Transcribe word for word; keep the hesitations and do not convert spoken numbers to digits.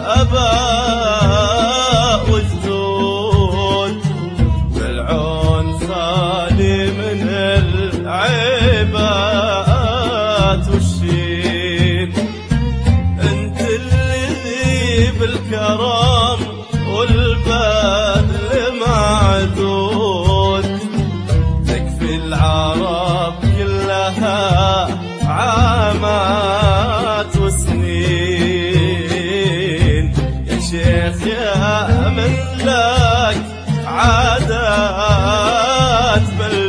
آباء وجدود، بالعون خالي من العيبات والشين. انت اللي بالكرم والبذل معدود، تكفي العرب كلها عامات وسنين. يا شيخ يا من لك عادات بل